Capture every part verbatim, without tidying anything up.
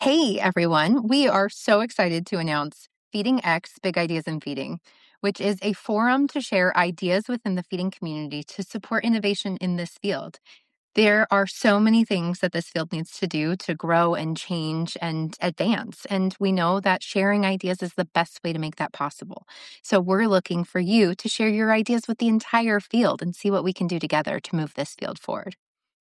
Hey, everyone. We are so excited to announce Feeding X Big Ideas in Feeding, which is a forum to share ideas within the feeding community to support innovation in this field. There are so many things that this field needs to do to grow and change and advance. And we know that sharing ideas is the best way to make that possible. So we're looking for you to share your ideas with the entire field and see what we can do together to move this field forward.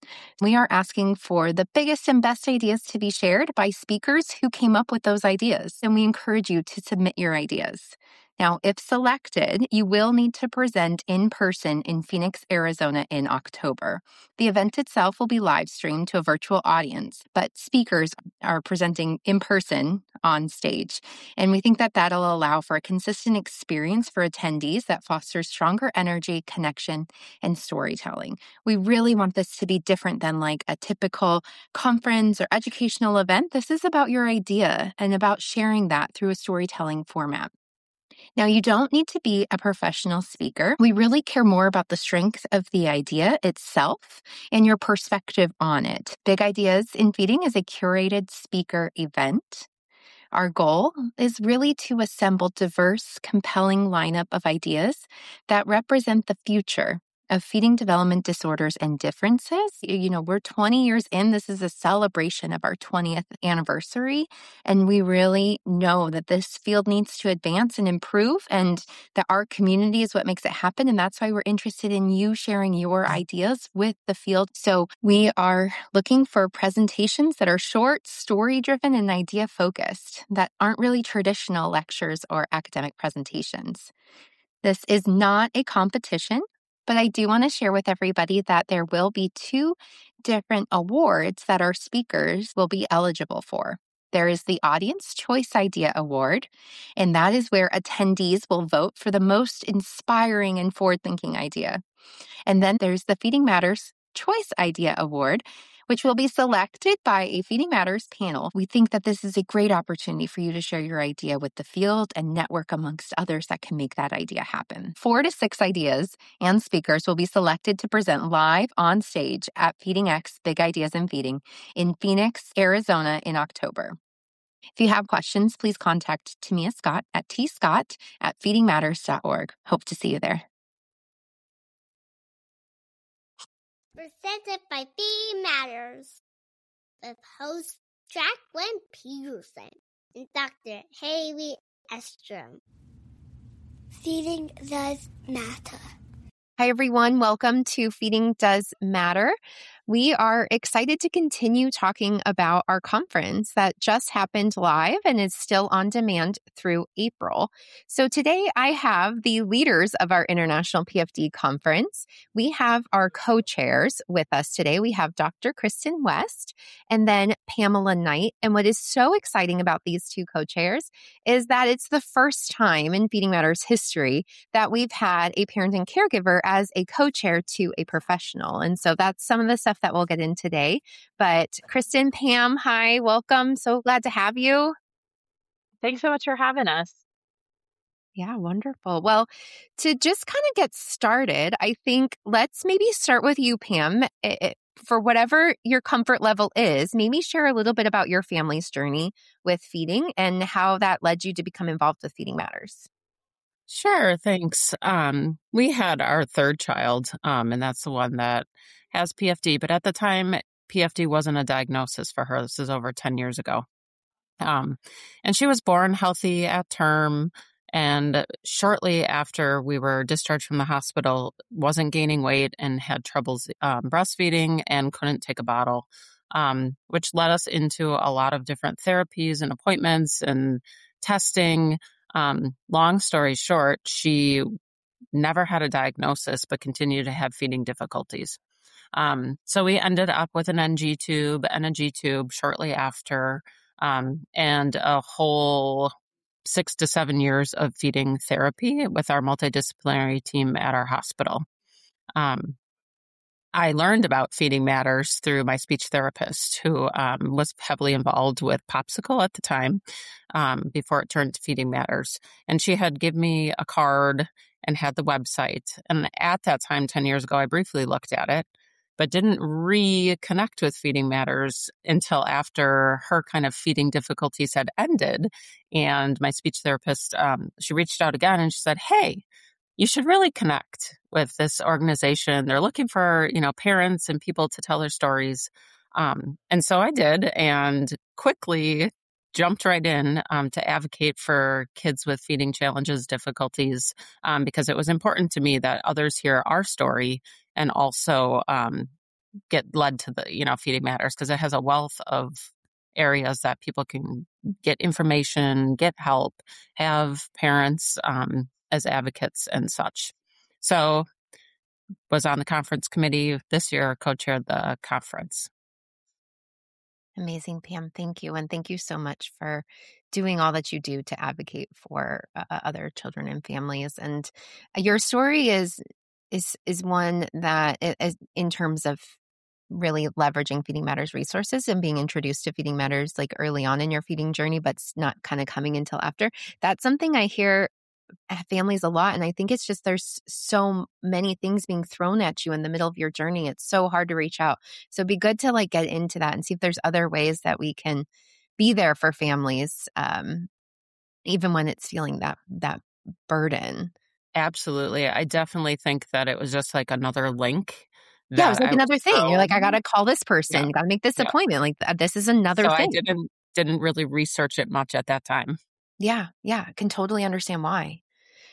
We are asking for the biggest and best ideas to be shared by speakers who came up with those ideas, and we encourage you to submit your ideas. Now, if selected, you will need to present in person in Phoenix, Arizona in October. The event itself will be live streamed to a virtual audience, but speakers are presenting in person on stage. And we think that that'll allow for a consistent experience for attendees that fosters stronger energy, connection, and storytelling. We really want this to be different than like a typical conference or educational event. This is about your idea and about sharing that through a storytelling format. Now, you don't need to be a professional speaker. We really care more about the strength of the idea itself and your perspective on it. Big Ideas in Feeding is a curated speaker event. Our goal is really to assemble diverse, compelling lineup of ideas that represent the future of feeding development disorders and differences. You know, we're twenty years in. This is a celebration of our twentieth anniversary. And we really know that this field needs to advance and improve, and that our community is what makes it happen. And that's why we're interested in you sharing your ideas with the field. So we are looking for presentations that are short, story-driven, and idea-focused, that aren't really traditional lectures or academic presentations. This is not a competition, but I do want to share with everybody that there will be two different awards that our speakers will be eligible for. There is the Audience Choice Idea Award, and that is where attendees will vote for the most inspiring and forward-thinking idea. And then there's the Feeding Matters Choice Idea Award, which will be selected by a Feeding Matters panel. We think that this is a great opportunity for you to share your idea with the field and network amongst others that can make that idea happen. Four to six ideas and speakers will be selected to present live on stage at Feeding X Big Ideas in Feeding in Phoenix, Arizona in October. If you have questions, please contact Tamia Scott at tscott at feeding matters dot org. Hope to see you there. Presented by Feeding Matters, with host Jacqueline Peterson and Doctor Haley Estrom. Feeding does matter. Hi, everyone. Welcome to Feeding Does Matter. We are excited to continue talking about our conference that just happened live and is still on demand through April. So today I have the leaders of our International P F D conference. We have our co-chairs with us today. We have Doctor Kristen West and then Pamela Knight. And what is so exciting about these two co-chairs is that it's the first time in Feeding Matters history that we've had a parent and caregiver as a co-chair to a professional. And so that's some of the stuff that we'll get in today. But Kristen, Pam, hi, welcome. So glad to have you. Thanks so much for having us. Yeah, wonderful. Well, to just kind of get started, I think let's maybe start with you, Pam. It, for whatever your comfort level is, maybe share a little bit about your family's journey with feeding and how that led you to become involved with Feeding Matters. Sure, thanks. Um, we had our third child, um, and that's the one that has P F D. But at the time, P F D wasn't a diagnosis for her. This is over ten years ago. Um, and she was born healthy at term. And shortly after we were discharged from the hospital, wasn't gaining weight and had troubles um, breastfeeding and couldn't take a bottle, um, which led us into a lot of different therapies and appointments and testing. Um, long story short, she never had a diagnosis, but continued to have feeding difficulties. Um, so we ended up with an N G tube and a G tube shortly after, um, and a whole six to seven years of feeding therapy with our multidisciplinary team at our hospital. Um, I learned about Feeding Matters through my speech therapist, who um, was heavily involved with Popsicle at the time, um, before it turned to Feeding Matters. And she had given me a card and had the website. And at that time, ten years ago, I briefly looked at it, but didn't reconnect with Feeding Matters until after her kind of feeding difficulties had ended. And my speech therapist, um, she reached out again and she said, hey, you should really connect with this organization. They're looking for, you know, parents and people to tell their stories. Um, and so I did, and quickly jumped right in um, to advocate for kids with feeding challenges, difficulties, um, because it was important to me that others hear our story and also um, get led to the, you know, Feeding Matters, because it has a wealth of areas that people can get information, get help, have parents um, as advocates and such. So was on the conference committee this year, co-chaired the conference. Amazing, Pam. Thank you. And thank you so much for doing all that you do to advocate for uh, other children and families. And your story is is is one that is in terms of really leveraging Feeding Matters resources and being introduced to Feeding Matters like early on in your feeding journey, but not kind of coming until after. That's something I hear families a lot. And I think it's just there's so many things being thrown at you in the middle of your journey. It's so hard to reach out. So it'd be good to like get into that and see if there's other ways that we can be there for families, um, even when it's feeling that that burden. Absolutely. I definitely think that it was just like another link. Yeah, it was like I another thing. You're like, I got to call this person. Yeah. Got to make this Yeah. appointment. Like this is another so thing. I didn't didn't really research it much at that time. Yeah, yeah. I can totally understand why.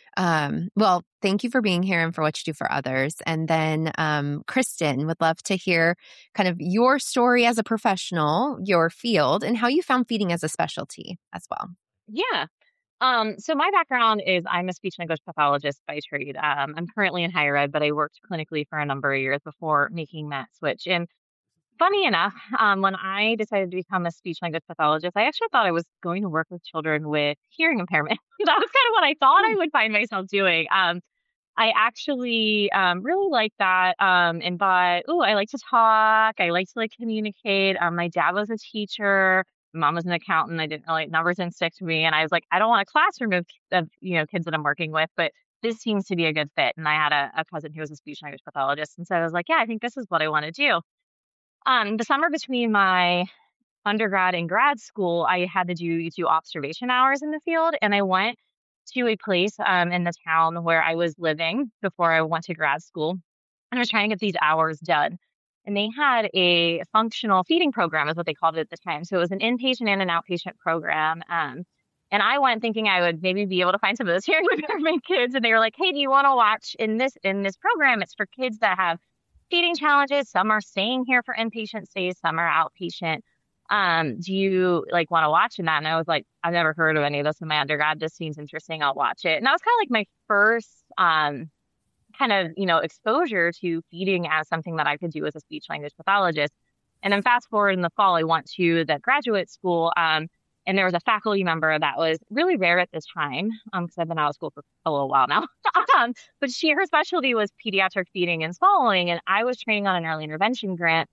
Um, well, thank you for being here and for what you do for others. And then um, Kristen, would love to hear kind of your story as a professional, your field, and how you found feeding as a specialty as well. Yeah. Um, so my background is I'm a speech language pathologist by trade. Um, I'm currently in higher ed, but I worked clinically for a number of years before making that switch. And funny enough, um, when I decided to become a speech language pathologist, I actually thought I was going to work with children with hearing impairment. That was kind of what I thought I would find myself doing. Um, I actually um, really like that um, and thought, oh, I like to talk. I like to like communicate. Um, my dad was a teacher. Mom was an accountant. I didn't really, numbers didn't stick to me. And I was like, I don't want a classroom of, of you know, kids that I'm working with, but this seems to be a good fit. And I had a, a cousin who was a speech language pathologist. And so I was like, yeah, I think this is what I want to do. Um, the summer between my undergrad and grad school, I had to do, do observation hours in the field. And I went to a place um, in the town where I was living before I went to grad school. And I was trying to get these hours done. And they had a functional feeding program is what they called it at the time. So it was an inpatient and an outpatient program. Um, and I went thinking I would maybe be able to find some of those hearing impairment kids. And they were like, hey, do you want to watch in this, in this program? It's for kids that have feeding challenges. Some are staying here for inpatient stays. Some are outpatient. Um, do you like want to watch in that? And I was like, I've never heard of any of this in my undergrad. This seems interesting. I'll watch it. And that was kind of like my first, um, kind of, you know, exposure to feeding as something that I could do as a speech language pathologist. And then fast forward in the fall, I went to the graduate school. Um, and there was a faculty member that was really rare at this time, um, because I've been out of school for a little while now. um, but she, her specialty was pediatric feeding and swallowing. And I was training on an early intervention grant.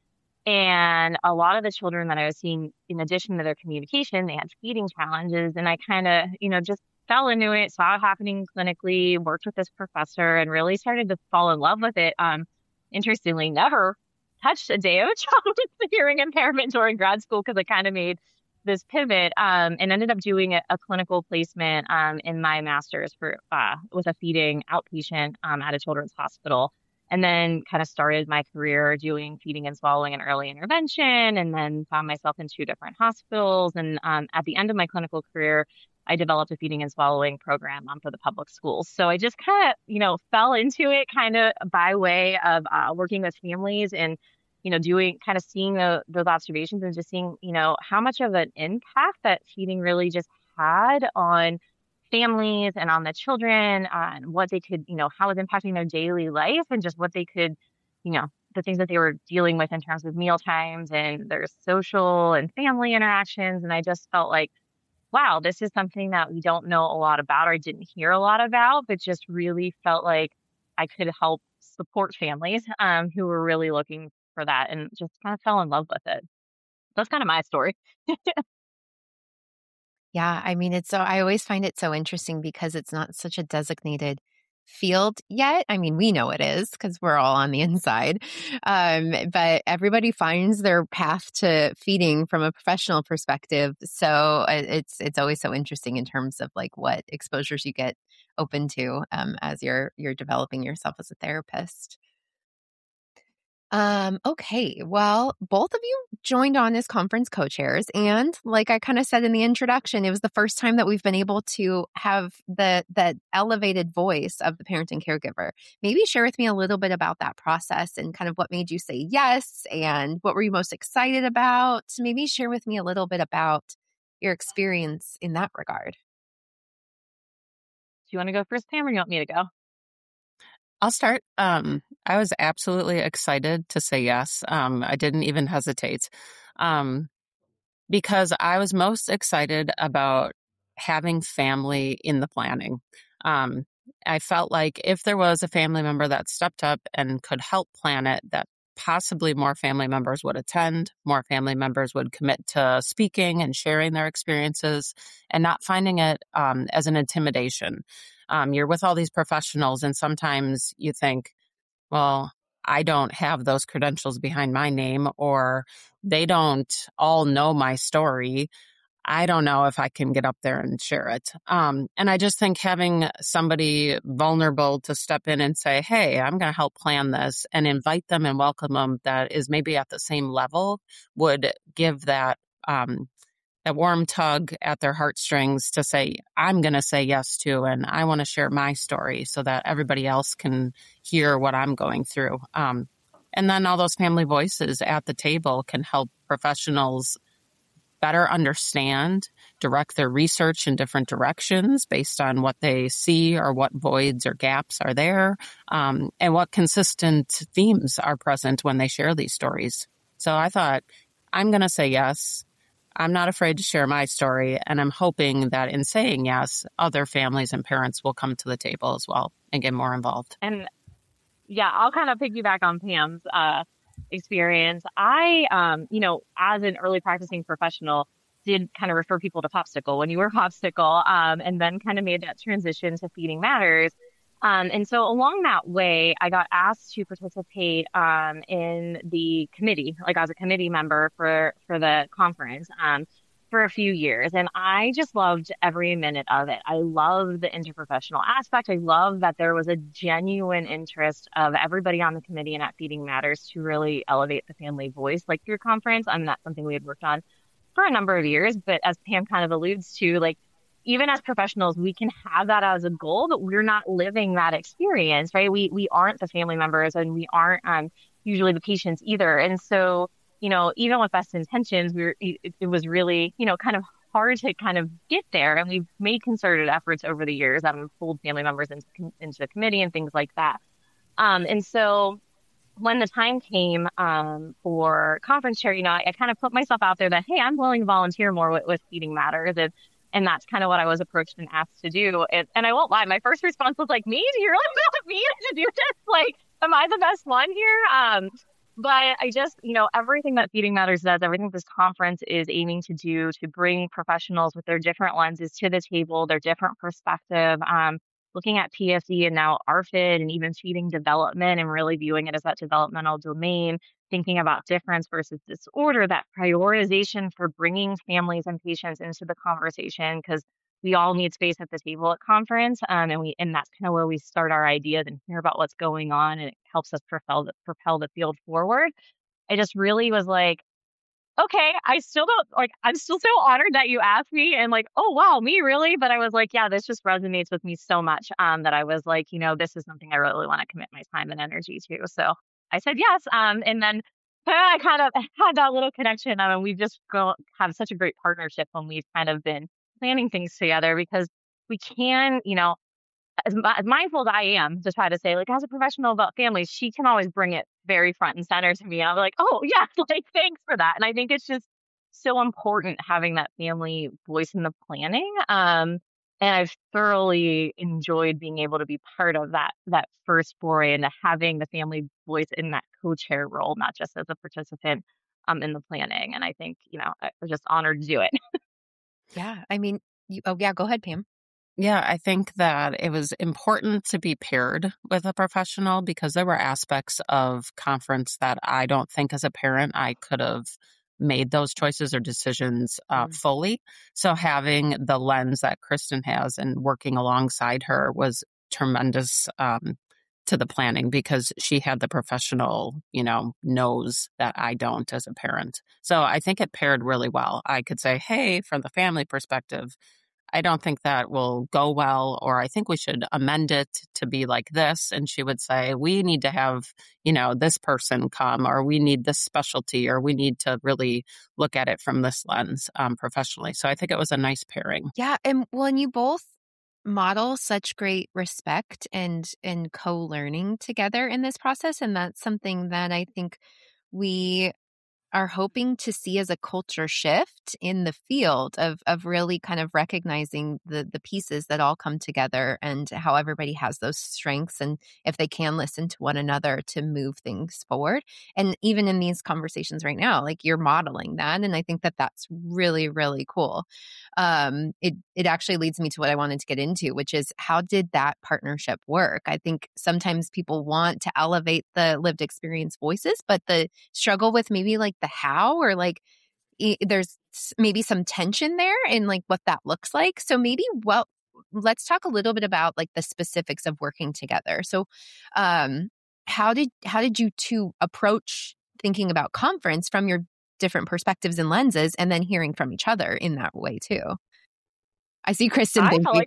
And a lot of the children that I was seeing, in addition to their communication, they had feeding challenges. And I kind of, you know, just fell into it, saw it happening clinically, worked with this professor, and really started to fall in love with it. Um, interestingly, never touched a day of a child with hearing impairment during grad school because I kind of made this pivot um, and ended up doing a, a clinical placement um, in my master's for uh, with a feeding outpatient um, at a children's hospital. And then kind of started my career doing feeding and swallowing and early intervention, and then found myself in two different hospitals. And um, at the end of my clinical career, I developed a feeding and swallowing program um, for the public schools. So I just kind of, you know, fell into it kind of by way of uh, working with families and, you know, doing kind of seeing the, those observations and just seeing, you know, how much of an impact that feeding really just had on families and on the children, and what they could, you know, how it was impacting their daily life and just what they could, you know, the things that they were dealing with in terms of meal times and their social and family interactions. And I just felt like, wow, this is something that we don't know a lot about or didn't hear a lot about, but just really felt like I could help support families um, who were really looking for that, and just kind of fell in love with it. That's kind of my story. Yeah, I mean, it's so, I always find it so interesting because it's not such a designated field yet. I mean, we know it is because we're all on the inside. Um, but everybody finds their path to feeding from a professional perspective. So uh, it's it's always so interesting in terms of like what exposures you get open to um, as you're you're developing yourself as a therapist. Um, okay. Well, both of you joined on as conference co-chairs. And like I kind of said in the introduction, it was the first time that we've been able to have the that elevated voice of the parent and caregiver. Maybe share with me a little bit about that process and kind of what made you say yes and what were you most excited about? Maybe share with me a little bit about your experience in that regard. Do you want to go first, Pam, or you want me to go? I'll start. Um, I was absolutely excited to say yes. Um, I didn't even hesitate um, because I was most excited about having family in the planning. Um, I felt like if there was a family member that stepped up and could help plan it, that possibly more family members would attend, more family members would commit to speaking and sharing their experiences and not finding it um, as an intimidation. Um, you're with all these professionals, and sometimes you think, well, I don't have those credentials behind my name, or they don't all know my story. I don't know if I can get up there and share it. Um, and I just think having somebody vulnerable to step in and say, hey, I'm going to help plan this and invite them and welcome them that is maybe at the same level would give that um, that warm tug at their heartstrings to say, I'm going to say yes to, and I want to share my story so that everybody else can hear what I'm going through. Um, and then all those family voices at the table can help professionals better understand, direct their research in different directions based on what they see or what voids or gaps are there, um, and what consistent themes are present when they share these stories. So I thought, I'm going to say yes. I'm not afraid to share my story, and I'm hoping that in saying yes, other families and parents will come to the table as well and get more involved. And yeah, I'll kind of piggyback on Pam's uh, experience. I, um, you know, as an early practicing professional, did kind of refer people to Popsicle when you were Popsicle, um, and then kind of made that transition to Feeding Matters. Um, and so along that way, I got asked to participate um, in the committee, like as a committee member for, for the conference um, for a few years. And I just loved every minute of it. I loved the interprofessional aspect. I love that there was a genuine interest of everybody on the committee and at Feeding Matters to really elevate the family voice, like your conference. I mean, that's something we had worked on for a number of years. But as Pam kind of alludes to, like, even as professionals, we can have that as a goal, but we're not living that experience, right? We we aren't the family members, and we aren't um, usually the patients either. And so, you know, even with best intentions, we were, it, it was really, you know, kind of hard to kind of get there. And we've made concerted efforts over the years that have pulled family members into into the committee and things like that. Um, and so when the time came um, for conference chair, you know, I, I kind of put myself out there that, hey, I'm willing to volunteer more with, with Feeding Matters. And And that's kind of what I was approached and asked to do. And, and I won't lie, my first response was like, me? Do you really want me to do this? Like, am I the best one here? Um, but I just, you know, everything that Feeding Matters does, everything this conference is aiming to do to bring professionals with their different lenses to the table, their different perspective, um, looking at P F D and now A R F I D and even feeding development and really viewing it as that developmental domain, thinking about difference versus disorder, that prioritization for bringing families and patients into the conversation, because we all need space at the table at conference. Um, and we, and that's kind of where we start our ideas and hear about what's going on. And it helps us propel the, propel the field forward. I just really was like, okay, I still don't like, I'm still so honored that you asked me and like, oh, wow, me really? But I was like, yeah, this just resonates with me so much um, that I was like, you know, this is something I really want to commit my time and energy to. So I said yes. Um, and then I kind of had that little connection. I mean, we've just go, have such a great partnership when we've kind of been planning things together, because we can, you know, as, as mindful as I am to try to say, like, as a professional about families, she can always bring it very front and center to me. And I'm like, oh, yeah, like, thanks for that. And I think it's just so important having that family voice in the planning. Um, and I've thoroughly enjoyed being able to be part of that that first foray into having the family voice in that co-chair role, not just as a participant um, in the planning. And I think, you know, I was just honored to do it. Yeah. I mean, you, oh, yeah, go ahead, Pam. Yeah, I think that it was important to be paired with a professional because there were aspects of conference that I don't think as a parent I could have made those choices or decisions uh, Mm. fully. So having the lens that Kristen has and working alongside her was tremendous um, to the planning because she had the professional, you know, nose that I don't as a parent. So I think it paired really well. I could say, hey, from the family perspective, I don't think that will go well, or I think we should amend it to be like this. And she would say, we need to have, you know, this person come, or we need this specialty, or we need to really look at it from this lens um, professionally. So I think it was a nice pairing. Yeah. And when you both model such great respect and and co-learning together in this process, and that's something that I think we are hoping to see as a culture shift in the field of of really kind of recognizing the the pieces that all come together and how everybody has those strengths, and if they can listen to one another to move things forward. And even in these conversations right now, like you're modeling that, and I think that that's really really cool. Um, it it actually leads me to what I wanted to get into, which is how did that partnership work? I think sometimes people want to elevate the lived experience voices, but the struggle with maybe like the how, or like i- there's s- maybe some tension there in like what that looks like. So maybe, well, let's talk a little bit about like the specifics of working together. So, um, how did how did you two approach thinking about conference from your different perspectives and lenses, and then hearing from each other in that way too? I see Kristen I felt thinking. like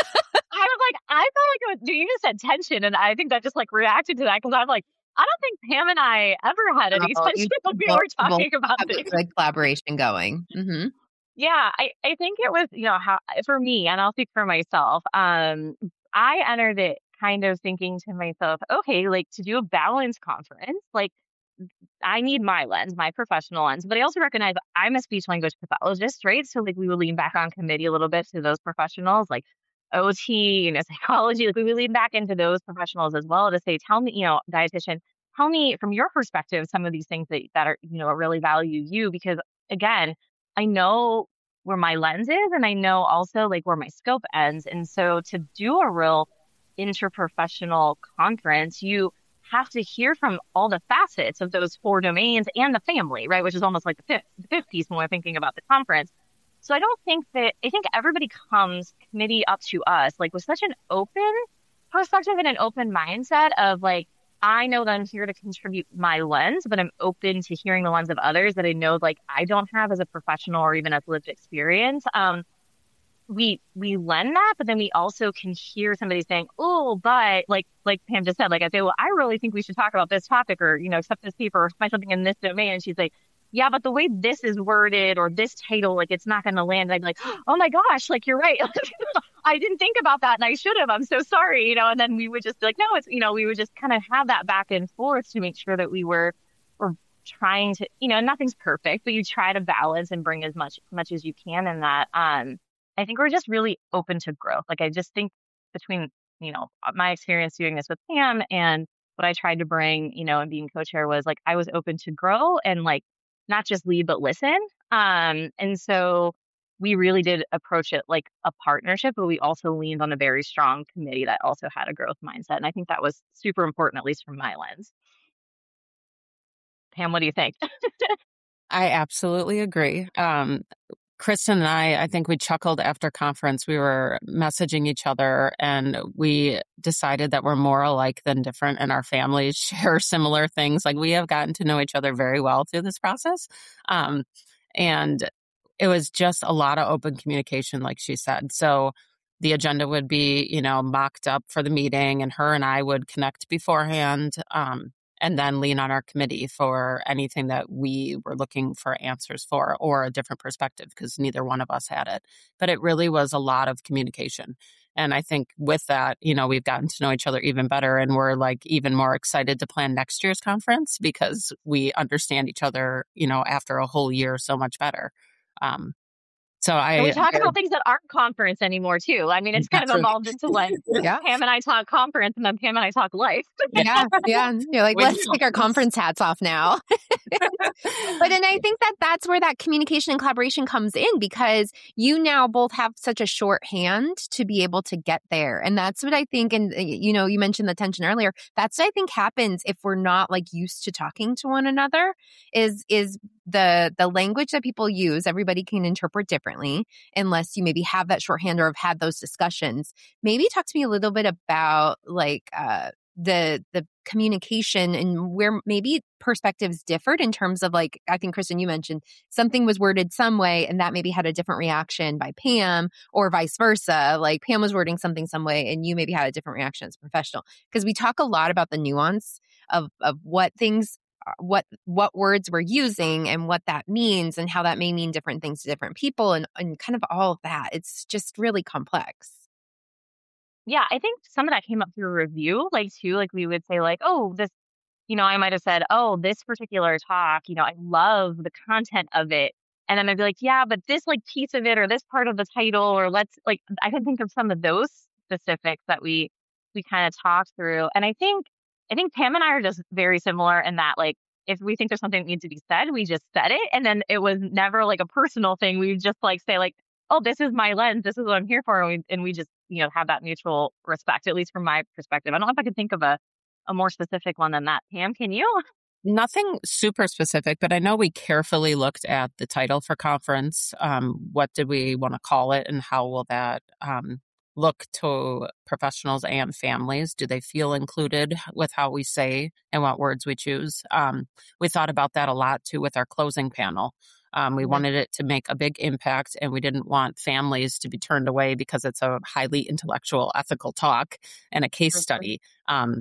I was like, I felt like it was, dude, you just said tension. And I think that just like reacted to that because I'm like, I don't think Pam and I ever had any Oh, tension you when we both, were you both talking about have things. a good collaboration going. Hmm. Yeah, I, I think it was, you know, how for me, and I'll speak for myself. Um, I entered it kind of thinking to myself, okay, like to do a balanced conference, like I need my lens, my professional lens, but I also recognize I'm a speech language pathologist, right? So like we would lean back on committee a little bit to those professionals, like O T, you know, psychology, like we would lean back into those professionals as well to say, tell me, you know, dietitian, tell me from your perspective some of these things that that are, you know, really value you because again, I know where my lens is and I know also like where my scope ends. And so to do a real interprofessional conference, you have to hear from all the facets of those four domains and the family, right? Which is almost like the fifth, the fifth piece when we're thinking about the conference. So I don't think that, I think everybody comes committee up to us, like with such an open perspective and an open mindset of like, I know that I'm here to contribute my lens, but I'm open to hearing the lens of others that I know like I don't have as a professional or even as lived experience. Um, we we lend that, but then we also can hear somebody saying, "Oh, but like like Pam just said, like I say, well, I really think we should talk about this topic, or you know, accept this paper, or find something in this domain." And she's like, "Yeah, but the way this is worded or this title, like it's not going to land." And I'd be like, "Oh my gosh, like you're right. I didn't think about that, and I should have. I'm so sorry, you know." And then we would just be like, "No, it's you know," we would just kind of have that back and forth to make sure that we were were trying to, you know, nothing's perfect, but you try to balance and bring as much much as you can in that. Um, I think we're just really open to growth. Like I just think between, you know, my experience doing this with Pam and what I tried to bring, you know, and being co-chair was like I was open to grow and like not just lead but listen. Um, and so we really did approach it like a partnership, but we also leaned on a very strong committee that also had a growth mindset. And I think that was super important, at least from my lens. Pam, what do you think? I absolutely agree. Um, Kristen and I, I think we chuckled after conference. We were messaging each other and we decided that we're more alike than different and our families share similar things. Like we have gotten to know each other very well through this process. Um, and it was just a lot of open communication, like she said. So the agenda would be, you know, mocked up for the meeting and her and I would connect beforehand. Um, and then lean on our committee for anything that we were looking for answers for or a different perspective because neither one of us had it. But it really was a lot of communication. And I think with that, you know, we've gotten to know each other even better and we're like even more excited to plan next year's conference because we understand each other, you know, after a whole year so much better. Um, So And we I, talk I about things that aren't conference anymore too. I mean, it's kind of That's right. evolved into like Yeah. Pam and I talk conference and then Pam and I talk life. Yeah. Yeah. You're like, We let's do. take our conference hats off now. But and I think that that's where that communication and collaboration comes in, because you now both have such a shorthand to be able to get there. And that's what I think. And, you know, you mentioned the tension earlier. That's what I think happens if we're not like used to talking to one another is, is the, the language that people use. Everybody can interpret differently unless you maybe have that shorthand or have had those discussions. Maybe talk to me a little bit about like, uh, the the communication and where maybe perspectives differed in terms of like, I think, Kristen, you mentioned something was worded some way and that maybe had a different reaction by Pam or vice versa. Like Pam was wording something some way and you maybe had a different reaction as a professional. Because we talk a lot about the nuance of of what things what what words we're using and what that means and how that may mean different things to different people and, and kind of all of that. It's just really complex. Yeah, I think some of that came up through a review, like too, like we would say like, oh, this, you know, I might have said, oh, this particular talk, you know, I love the content of it. And then I'd be like, yeah, but this like piece of it or this part of the title, or let's like, I can think of some of those specifics that we, we kind of talked through. And I think, I think Pam and I are just very similar in that, like, if we think there's something that needs to be said, we just said it. And then it was never like a personal thing. We would just like say like, oh, this is my lens. This is what I'm here for. And we, and we just, you know, have that mutual respect, at least from my perspective. I don't know if I could think of a, a more specific one than that. Pam, can you? Nothing super specific, but I know we carefully looked at the title for conference. Um, what did we want to call it and how will that um, look to professionals and families? Do they feel included with how we say and what words we choose? Um, we thought about that a lot too with our closing panel. Um, we Mhm. wanted it to make a big impact, and we didn't want families to be turned away because it's a highly intellectual, ethical talk and a case Mhm. study. Um,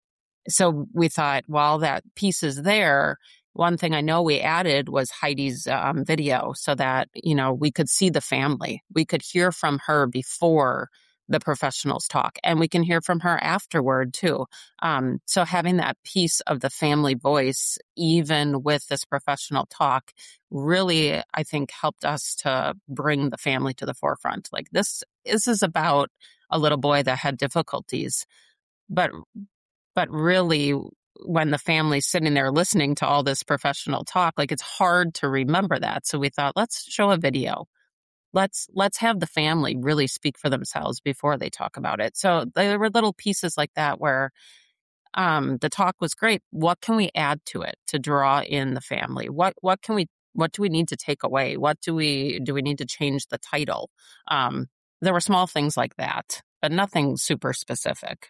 so we thought, while that piece is there, one thing I know we added was Heidi's um, video so that, you know, we could see the family. We could hear from her before the professionals talk, and we can hear from her afterward too. Um, so having that piece of the family voice, even with this professional talk, really, I think, helped us to bring the family to the forefront. Like this, this is about a little boy that had difficulties, but but really, when the family's sitting there listening to all this professional talk, like it's hard to remember that. So we thought, let's show a video. Let's let's have the family really speak for themselves before they talk about it. So there were little pieces like that where um, the talk was great. What can we add to it to draw in the family? What what can we what do we need to take away? What do we do we need to change the title? Um, there were small things like that, but nothing super specific.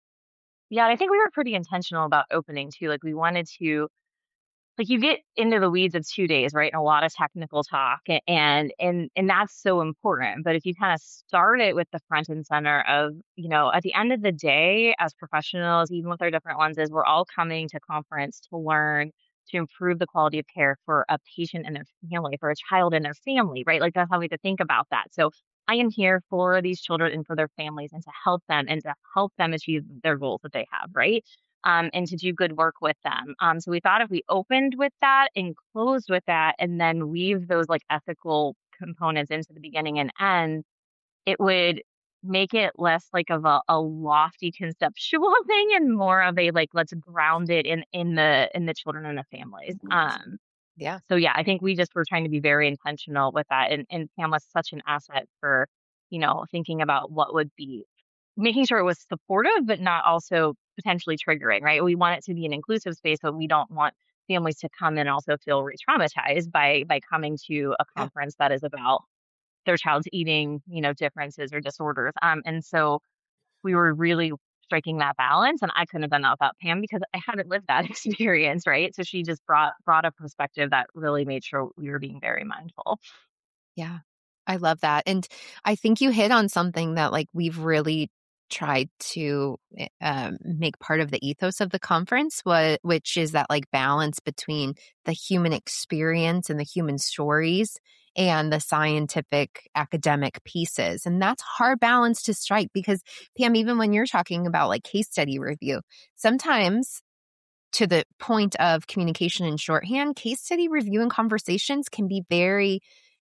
Yeah, I think we were pretty intentional about opening too. Like we wanted to, like you get into the weeds of two days, right? And a lot of technical talk a- and and and that's so important. But if you kind of start it with the front and center of, you know, at the end of the day, as professionals, even with our different lenses, we're all coming to conference to learn to improve the quality of care for a patient and their family, for a child and their family, right? Like that's how we have to think about that. So I am here for these children and for their families and to help them and to help them achieve their goals that they have, right? Um, and to do good work with them. Um, so we thought if we opened with that and closed with that and then weave those like ethical components into the beginning and end, it would make it less like of a, a lofty conceptual thing and more of a like let's ground it in in the in the children and the families. Um, Yeah. so yeah, I think we just were trying to be very intentional with that. And and Pam was such an asset for, you know, thinking about what would be making sure it was supportive, but not also potentially triggering, right? We want it to be an inclusive space, but we don't want families to come in and also feel re-traumatized by by coming to a Yeah. conference that is about their child's eating, you know, differences or disorders. Um, and so we were really striking that balance, and I couldn't have done that without Pam because I hadn't lived that experience, right? So she just brought brought a perspective that really made sure we were being very mindful. Yeah. I love that. And I think you hit on something that like we've really tried to eh, um, make part of the ethos of the conference, what, which is that like balance between the human experience and the human stories and the scientific academic pieces. And that's hard balance to strike because Pam, even when you're talking about like case study review, sometimes to the point of communication and shorthand, case study review and conversations can be very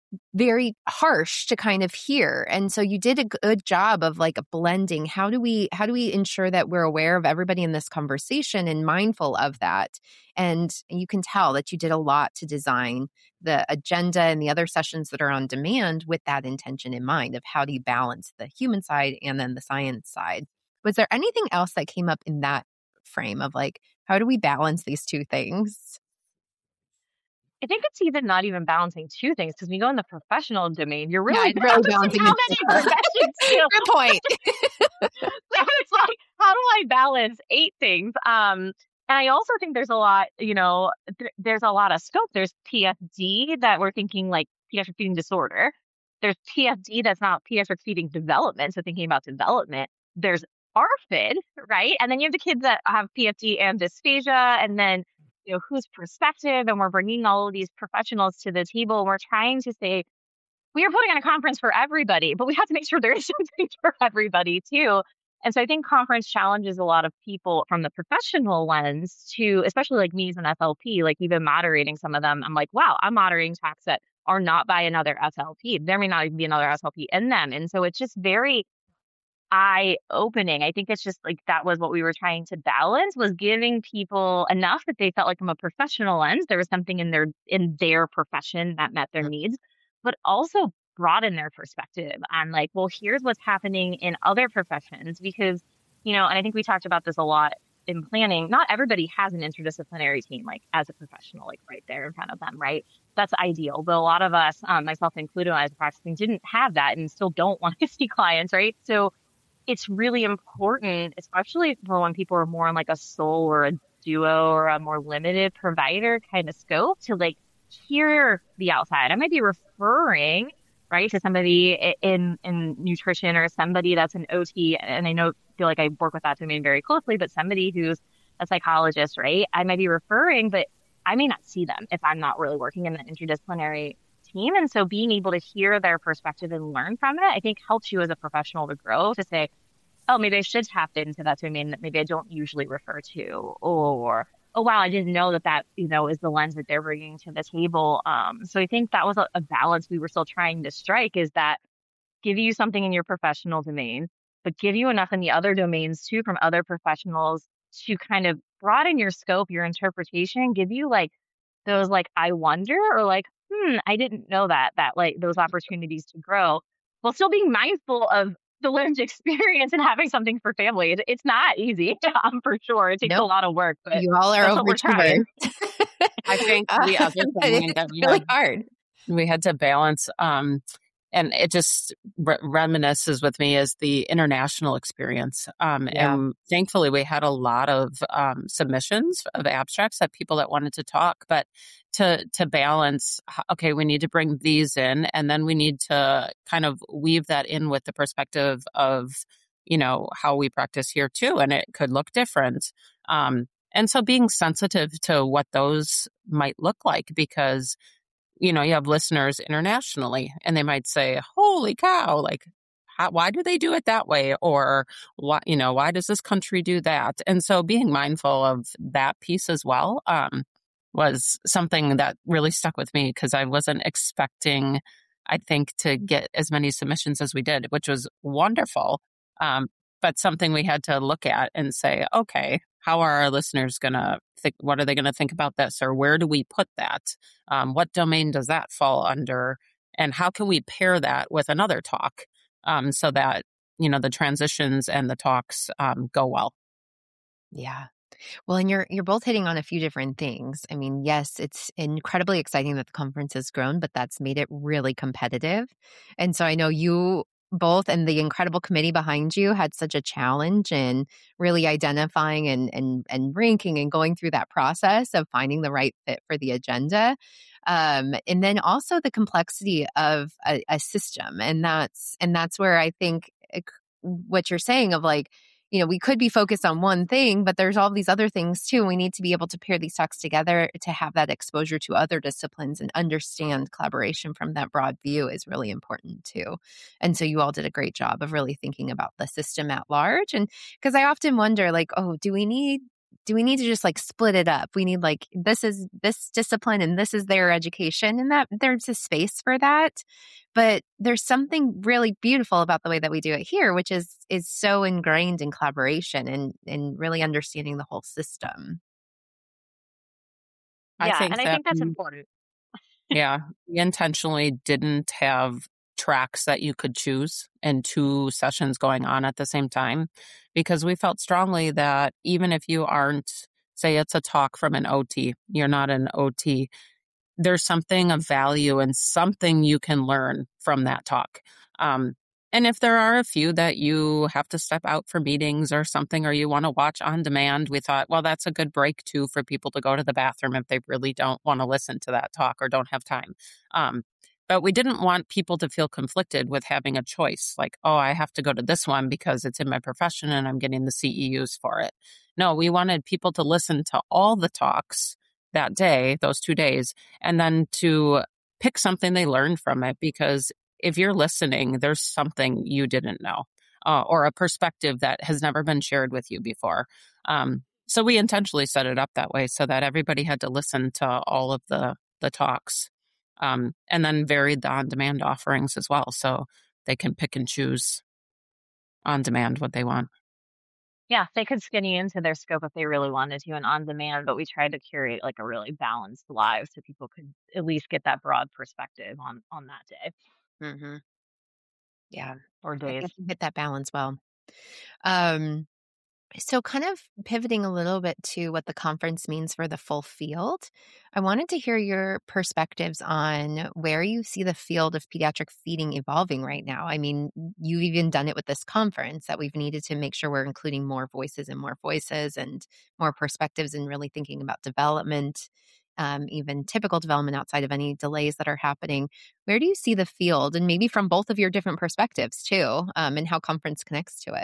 very harsh to kind of hear. And so you did a good job of like blending. How do we how do we ensure that we're aware of everybody in this conversation and mindful of that? And you can tell that you did a lot to design the agenda and the other sessions that are on demand with that intention in mind of how do you balance the human side and then the science side. Was there anything else that came up in that frame of like, how do we balance these two things? I think it's even not even balancing two things, because when you go in the professional domain, you're really Yeah, really balancing balancing how it. many professions you Good point. So it's like, how do I balance eight things? Um, and I also think there's a lot, you know, th- there's a lot of scope. There's P F D that we're thinking like pediatric feeding disorder. There's P F D that's not pediatric feeding development, so thinking about development. There's A R F I D, right? And then you have the kids that have P F D and dysphagia, and then you know whose perspective, and we're bringing all of these professionals to the table. And we're trying to say we are putting on a conference for everybody, but we have to make sure there is something for everybody too. And so I think conference challenges a lot of people from the professional lens to, especially like me as an S L P, like even moderating some of them. I'm like, wow, I'm moderating talks that are not by another S L P. There may not even be another S L P in them. And so it's just very eye opening. I think it's just like that was what we were trying to balance, was giving people enough that they felt like from a professional lens, there was something in their in their profession that met their needs, but also broaden their perspective on like, well, here's what's happening in other professions. Because, you know, and I think we talked about this a lot in planning, not everybody has an interdisciplinary team, like as a professional, like right there in front of them, right? That's ideal. But a lot of us, um, myself included, when I was practicing, didn't have that and still don't want to see clients, right? So it's really important, especially for when people are more on like a sole or a duo or a more limited provider kind of scope, to like hear the outside. I might be referring, right, to somebody in in nutrition or somebody that's an O T, and I know feel like I work with that domain very closely, but somebody who's a psychologist, right? I might be referring, but I may not see them if I'm not really working in the interdisciplinary team. And so being able to hear their perspective and learn from it, I think helps you as a professional to grow, to say, oh, maybe I should tap into that domain that maybe I don't usually refer to, or, oh, wow, I didn't know that that, you know, is the lens that they're bringing to the table. Um, so I think that was a, a balance we were still trying to strike, is that give you something in your professional domain, but give you enough in the other domains too from other professionals to kind of broaden your scope, your interpretation, give you like those like, I wonder, or like, hmm, I didn't know that, that like those opportunities to grow, while still being mindful of the lived experience and having something for family. It, it's not easy, um, for sure. It takes nope. a lot of work, but you all are overachievers. I think the other thing that we really had, hard. we had to balance, um, and it just re- reminisces with me is the international experience. Um, Yeah. And thankfully, we had a lot of um, submissions of abstracts that people that wanted to talk, but to to balance, okay, we need to bring these in, and then we need to kind of weave that in with the perspective of, you know, how we practice here too, and it could look different. Um, and so being sensitive to what those might look like, because you know, you have listeners internationally and they might say, holy cow, like, how, why do they do it that way? Or why, you know, why does this country do that? And so being mindful of that piece as well, um, was something that really stuck with me, because I wasn't expecting, I think, to get as many submissions as we did, which was wonderful. Um, but something we had to look at and say, okay, how are our listeners going to think? What are they going to think about this? Or where do we put that? Um, what domain does that fall under? And how can we pair that with another talk um, so that, you know, the transitions and the talks um, go well? Yeah. Well, and you're you're both hitting on a few different things. I mean, yes, it's incredibly exciting that the conference has grown, but that's made it really competitive. And so I know you both and the incredible committee behind you had such a challenge in really identifying and and and ranking and going through that process of finding the right fit for the agenda. Um, and then also the complexity of a, a system. And that's and that's where I think it, what you're saying of like, you know, we could be focused on one thing, but there's all these other things too. We need to be able to pair these talks together to have that exposure to other disciplines and understand collaboration from that broad view is really important too. And so you all did a great job of really thinking about the system at large. And because I often wonder like, oh, do we need do we need to just like split it up? We need like, this is this discipline and this is their education, and that there's a space for that. But there's something really beautiful about the way that we do it here, which is is so ingrained in collaboration and, and really understanding the whole system. I Yeah, think and I that think that's we, important. yeah, we intentionally didn't have tracks that you could choose and two sessions going on at the same time, because we felt strongly that even if you aren't, say it's a talk from an O T, you're not an O T, there's something of value and something you can learn from that talk. Um, and if there are a few that you have to step out for meetings or something, or you want to watch on demand, we thought, well, that's a good break too for people to go to the bathroom if they really don't want to listen to that talk or don't have time. Um, but we didn't want people to feel conflicted with having a choice, like, oh, I have to go to this one because it's in my profession and I'm getting the C E Us for it. No, we wanted people to listen to all the talks that day, those two days, and then to pick something they learned from it, because if you're listening, there's something you didn't know, uh, or a perspective that has never been shared with you before. Um, so we intentionally set it up that way so that everybody had to listen to all of the, the talks, um, and then varied the on-demand offerings as well, so they can pick and choose on demand what they want. Yeah, they could skinny into their scope if they really wanted to and on demand, but we tried to curate like a really balanced live so people could at least get that broad perspective on on that day Mm-hmm. Yeah, or I days. think you hit that balance well. Um, So kind of pivoting a little bit to what the conference means for the full field, I wanted to hear your perspectives on where you see the field of pediatric feeding evolving right now. I mean, you've even done it with this conference, that we've needed to make sure we're including more voices and more voices and more perspectives, and really thinking about development, um, even typical development outside of any delays that are happening. Where do you see the field, and maybe from both of your different perspectives too, um, and how conference connects to it?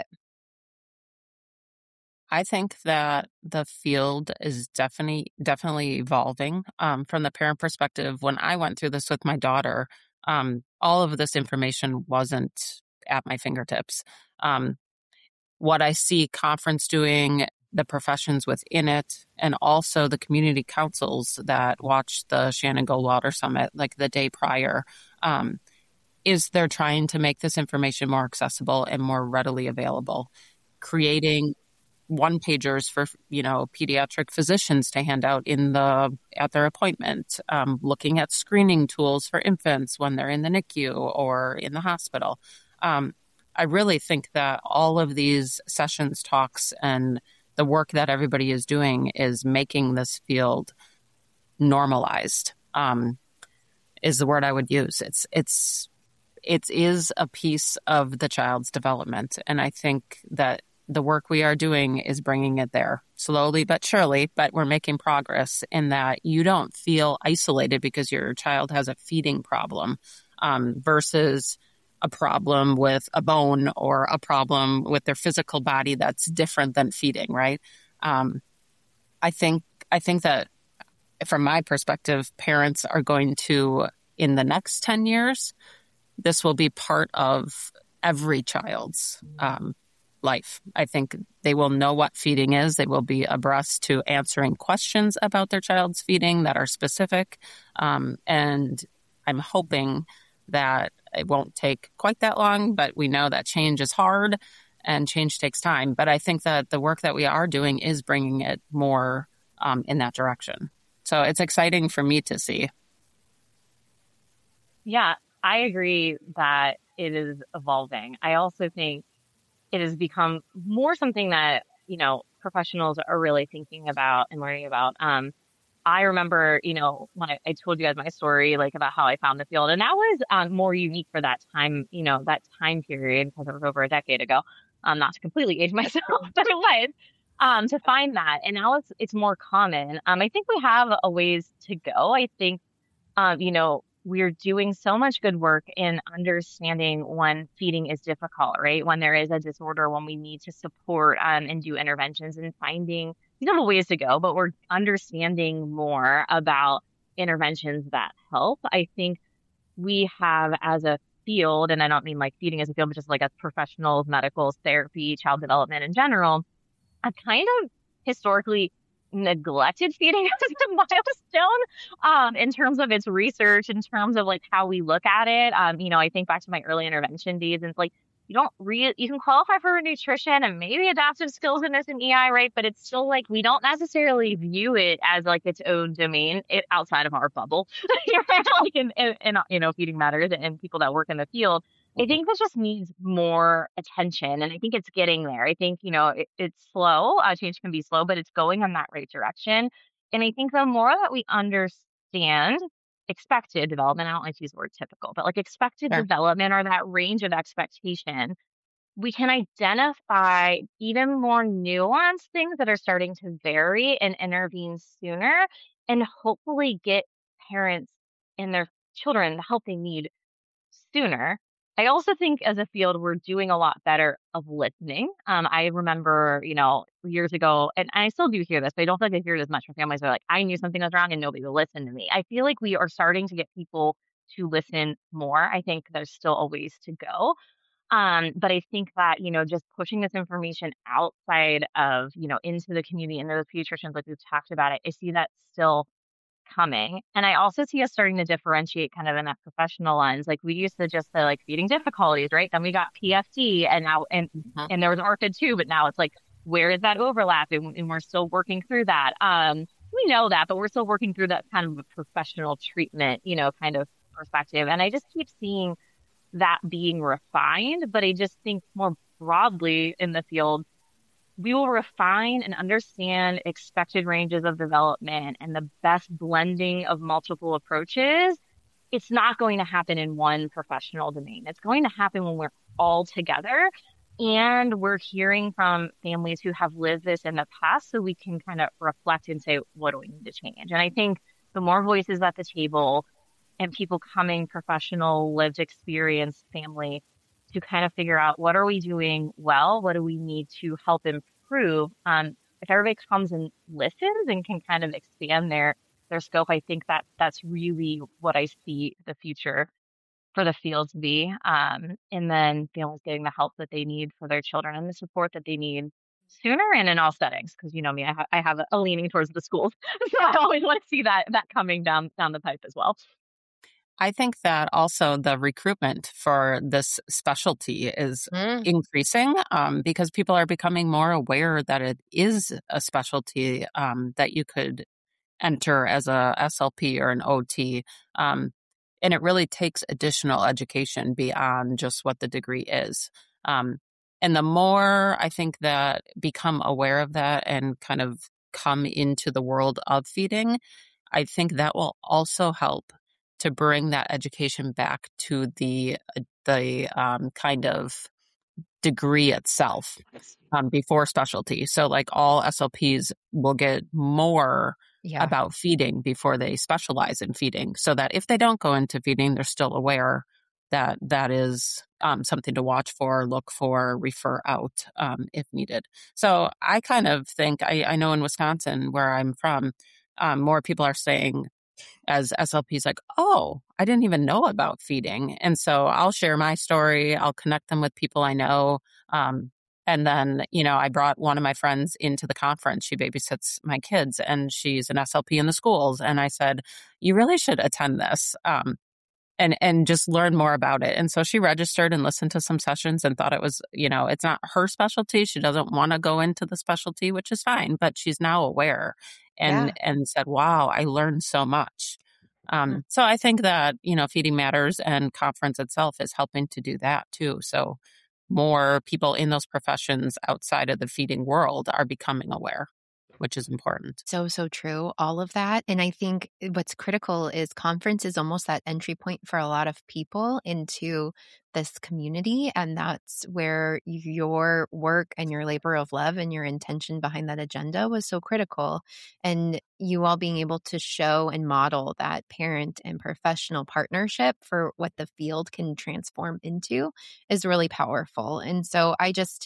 I think that the field is definitely definitely evolving. Um, from the parent perspective, when I went through this with my daughter, um, all of this information wasn't at my fingertips. Um, what I see conference doing, the professions within it, and also the community councils that watch the Shannon Goldwater Summit like the day prior, um, is they're trying to make this information more accessible and more readily available, creating one pagers for, you know, pediatric physicians to hand out in the at their appointment, um, looking at screening tools for infants when they're in the N I C U or in the hospital. Um, I really think that all of these sessions, talks, and the work that everybody is doing is making this field normalized, um, is the word I would use. It's it's it is a piece of the child's development, and I think that the work we are doing is bringing it there slowly but surely, but we're making progress in that you don't feel isolated because your child has a feeding problem, um, versus a problem with a bone or a problem with their physical body that's different than feeding, right? Um, I think I think that from my perspective, parents are going to, in the next ten years, this will be part of every child's um life. I think they will know what feeding is. They will be abreast to answering questions about their child's feeding that are specific. Um, and I'm hoping that it won't take quite that long, but we know that change is hard and change takes time. But I think that the work that we are doing is bringing it more um, in that direction. So it's exciting for me to see. Yeah, I agree that it is evolving. I also think it has become more something that, you know, professionals are really thinking about and learning about. Um, I remember, you know, when I, I told you guys my story, like about how I found the field, and that was um, more unique for that time, you know, that time period, because it was over a decade ago. Um, not to completely age myself, but it was um, to find that. And now it's it's more common. Um, I think we have a ways to go. I think, um, you know, we're doing so much good work in understanding when feeding is difficult, right? When there is a disorder, when we need to support um, and do interventions, and finding, you know, ways to go, but we're understanding more about interventions that help. I think we have, as a field, and I don't mean like feeding as a field, but just like as professionals, medical therapy, child development in general, a kind of historically neglected feeding as a milestone um, in terms of its research, in terms of like how we look at it. Um, you know, I think back to my early intervention days, and it's like you don't really you can qualify for nutrition and maybe adaptive skills in this and E I, right? But it's still like we don't necessarily view it as like its own domain it, outside of our bubble, like in, in, in you know feeding matters and people that work in the field. I think this just needs more attention, and I think it's getting there. I think, you know, it, it's slow. Uh, change can be slow, but it's going in that right direction. And I think the more that we understand expected development, I don't like to use the word typical, but like expected Sure. development or that range of expectation, we can identify even more nuanced things that are starting to vary and intervene sooner and hopefully get parents and their children the help they need sooner. I also think as a field, we're doing a lot better of listening. Um, I remember, you know, years ago, and I still do hear this, but I don't think I hear it as much from families that are like, I knew something was wrong and nobody would listen to me. I feel like we are starting to get people to listen more. I think there's still a ways to go. Um, but I think that, you know, just pushing this information outside of, you know, into the community, into the pediatricians, like we've talked about it, I see that still coming. And I also see us starting to differentiate kind of in that professional lens. Like we used to just say like feeding difficulties, right? Then we got P F D and now, and, Mhm. and there was ORFID too, but now it's like, where is that overlap? And, and we're still working through that. Um, we know that, but we're still working through that kind of a professional treatment, you know, kind of perspective. And I just keep seeing that being refined, but I just think more broadly in the field, we will refine and understand expected ranges of development and the best blending of multiple approaches. It's not going to happen in one professional domain. It's going to happen when we're all together and we're hearing from families who have lived this in the past so we can kind of reflect and say, what do we need to change? And I think the more voices at the table and people coming professional, lived experience family to kind of figure out what are we doing well, what do we need to help improve. Um, if everybody comes and listens and can kind of expand their their scope, I think that that's really what I see the future for the field to be. Um, and then families getting the help that they need for their children and the support that they need sooner and in all settings. Because you know me, I, ha- I have a, a leaning towards the schools, so I always want to see that that coming down down the pipe as well. I think that also the recruitment for this specialty is Mm. increasing um, because people are becoming more aware that it is a specialty um, that you could enter as a S L P or an O T. Um, and it really takes additional education beyond just what the degree is. Um, and the more I think that become aware of that and kind of come into the world of feeding, I think that will also help to bring that education back to the the um, kind of degree itself um, before specialty. So like all S L Ps will get more Yeah. about feeding before they specialize in feeding so that if they don't go into feeding, they're still aware that that is um, something to watch for, look for, refer out um, if needed. So I kind of think, I, I know in Wisconsin, where I'm from, um, more people are saying, as S L Ps, like, oh, I didn't even know about feeding. And so I'll share my story. I'll connect them with people I know. Um, and then, you know, I brought one of my friends into the conference. She babysits my kids and she's an S L P in the schools. And I said, you really should attend this. Um, and and just learn more about it. And so she registered and listened to some sessions and thought it was, you know, it's not her specialty. She doesn't want to go into the specialty, which is fine, but she's now aware and Yeah. and said, wow, I learned so much. Um, Hmm. so I think that, you know, Feeding Matters and conference itself is helping to do that too. So more people in those professions outside of the feeding world are becoming aware, which is important. So, so true. All of that. And I think what's critical is conference is almost that entry point for a lot of people into this community. And that's where your work and your labor of love and your intention behind that agenda was so critical. And you all being able to show and model that parent and professional partnership for what the field can transform into is really powerful. And so I just,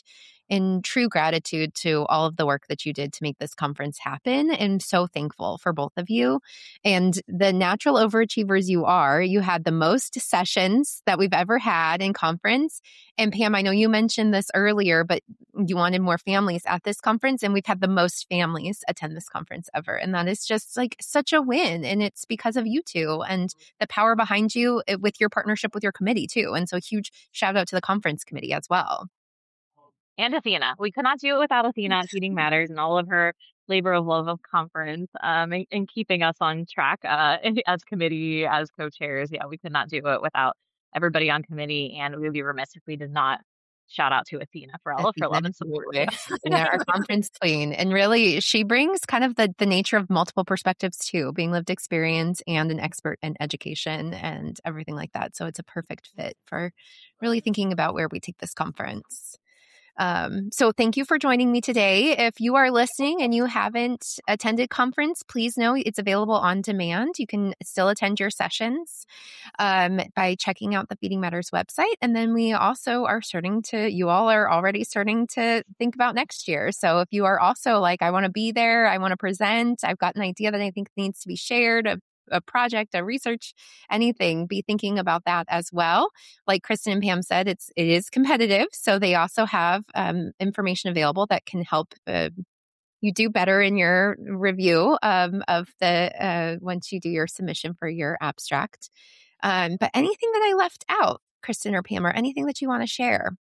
in true gratitude to all of the work that you did to make this conference happen. And so thankful for both of you. And the natural overachievers you are, you had the most sessions that we've ever had in conference. And Pam, I know you mentioned this earlier, but you wanted more families at this conference, and we've had the most families attend this conference ever. And that is just like such a win. And it's because of you two and the power behind you with your partnership with your committee too. And so huge shout out to the conference committee as well. And Athena. We could not do it without Athena at Feeding Matters and all of her labor of love of conference um, and, and keeping us on track uh, as committee, as co-chairs. Yeah, we could not do it without everybody on committee. And we would be remiss if we did not shout out to Athena for all of her love and support. Yeah, our conference queen. And really, she brings kind of the, the nature of multiple perspectives too, being lived experience and an expert in education and everything like that. So it's a perfect fit for really thinking about where we take this conference. Um, so thank you for joining me today. If you are listening and you haven't attended conference, please know it's available on demand. You can still attend your sessions um, by checking out the Feeding Matters website. And then we also are starting to, you all are already starting to think about next year. So if you are also like, I want to be there, I want to present, I've got an idea that I think needs to be shared, a a project, a research, anything, be thinking about that as well. Like Kristen and Pam said, it's, it is competitive. So they also have um, information available that can help uh, you do better in your review um, of the, uh, once you do your submission for your abstract. Um, but anything that I left out, Kristen or Pam, or anything that you want to share?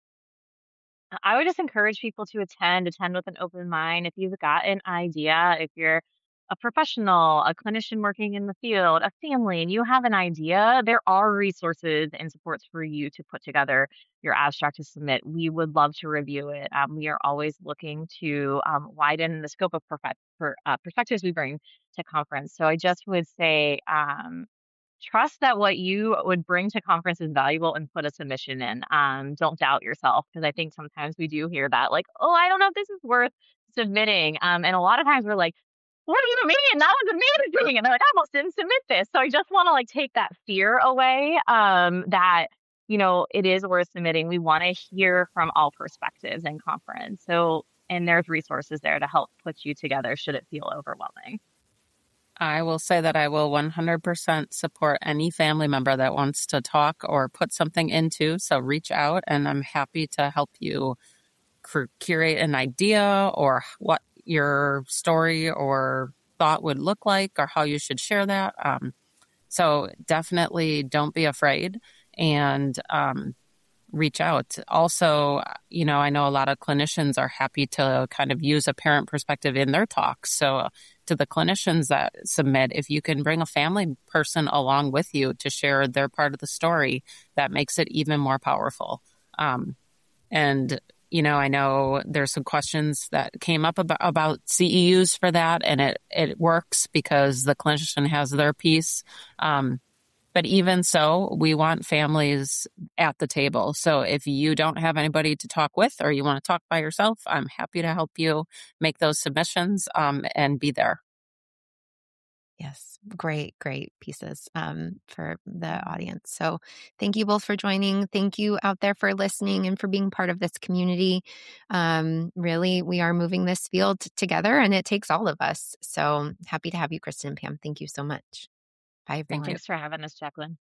I would just encourage people to attend, attend with an open mind. If you've got an idea, if you're a professional, a clinician working in the field, a family, and you have an idea, there are resources and supports for you to put together your abstract to submit. We would love to review it. Um, we are always looking to um, widen the scope of perfect, per, uh, perspectives we bring to conference. So I just would say, um, trust that what you would bring to conference is valuable and put a submission in. Um, don't doubt yourself, because I think sometimes we do hear that, like, oh, I don't know if this is worth submitting. Um, and a lot of times we're like, what do you mean? That was amazing. And they're like, I almost didn't submit this. So I just want to like take that fear away um, that, you know, it is worth submitting. We want to hear from all perspectives in conference. So, and there's resources there to help put you together should it feel overwhelming. I will say that I will one hundred percent support any family member that wants to talk or put something into. So reach out, and I'm happy to help you cur- curate an idea or what your story or thought would look like or how you should share that. Um, so definitely don't be afraid and um, reach out. Also, you know, I know a lot of clinicians are happy to kind of use a parent perspective in their talks. So to the clinicians that submit, if you can bring a family person along with you to share their part of the story, that makes it even more powerful. Um, and You know, I know there's some questions that came up about, about C E Us for that, and it, it works because the clinician has their piece. Um, but even so, we want families at the table. So if you don't have anybody to talk with or you want to talk by yourself, I'm happy to help you make those submissions um, and be there. Yes, great, great pieces um, for the audience. So thank you both for joining. Thank you out there for listening and for being part of this community. Um, really, we are moving this field together, and it takes all of us. So happy to have you, Kristen and Pam. Thank you so much. Bye, everyone. Thanks for having us, Jacqueline.